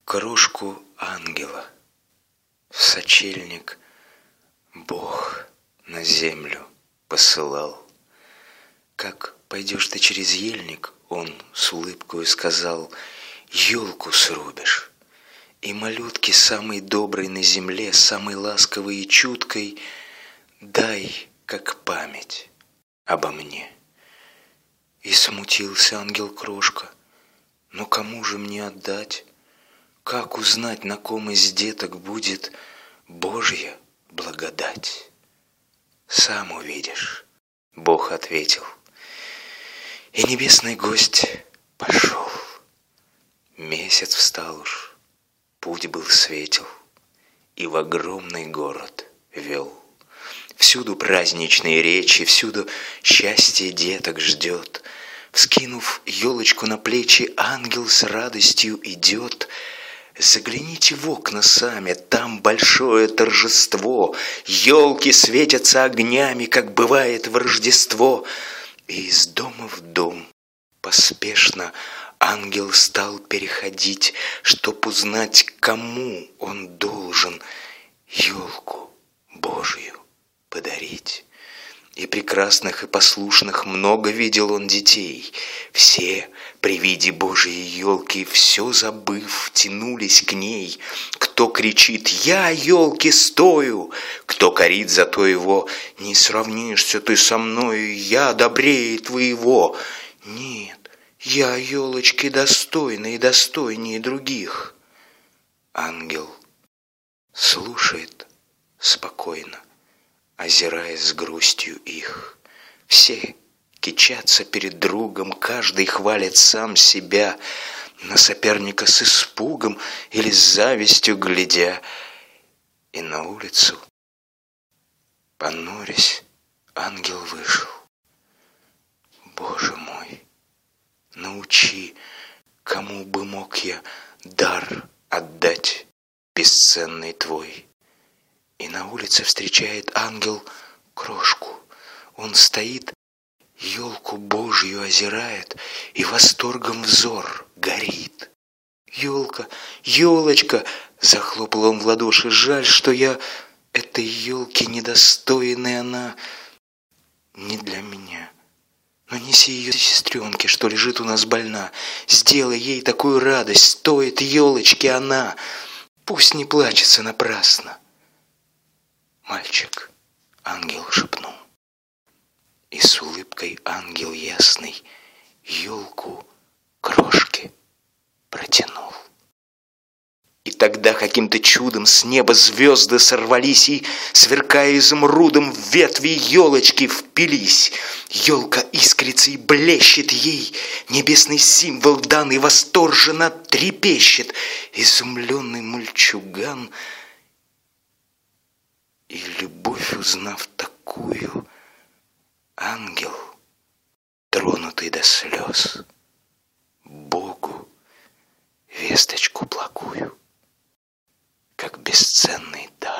крошку ангела в сочельник Бог на землю посылал. Как пойдешь ты через ельник, он с улыбкою сказал, елку срубишь, и малютке самой доброй на земле, самой ласковой и чуткой, дай, как память обо мне. И смутился ангел-крошка, но кому же мне отдать? Как узнать, на ком из деток будет Божья благодать? Сам увидишь, Бог ответил. И небесный гость пошел. Месяц встал уж, путь был светел, и в огромный город вел. Всюду праздничные речи, всюду счастье деток ждет. Вскинув елочку на плечи, ангел с радостью идет. Загляните в окна сами, там большое торжество. Елки светятся огнями, как бывает в Рождество. И из дома в дом поспешно ангел стал переходить, чтоб узнать, кому он должен елку Божью подарить. И прекрасных, и послушных много видел он детей. Все при виде Божьей елки, все забыв, тянулись к ней. Кто кричит «Я елки стою!», кто корит за то его «Не сравнишься ты со мною, я добрее твоего!». Нет, я елочки достойна и достойнее других. Ангел слушает спокойно, озираясь с грустью их. Все кичатся перед другом, каждый хвалит сам себя, на соперника с испугом или с завистью глядя. И на улицу, понурясь, ангел вышел. Боже мой, научи, кому бы мог я дар отдать бесценный твой. И на улице встречает ангел крошку. Он стоит, елку Божью озирает, и восторгом взор горит. Елка, елочка, захлопал он в ладоши, жаль, что я этой елки недостойной, она не для меня. Но неси ее сестренке, что лежит у нас больна. Сделай ей такую радость, стоит елочке она. Пусть не плачется напрасно. Мальчик ангел шепнул, и с улыбкой ангел ясный елку крошке протянул. И тогда каким-то чудом с неба звезды сорвались и, сверкая изумрудом, в ветви елочки впились. Елка искрится и блещет ей, небесный символ данный восторженно трепещет. Изумленный мальчуган, и любовь узнав такую, ангел, тронутый до слез, Богу весточку благую, как бесценный дар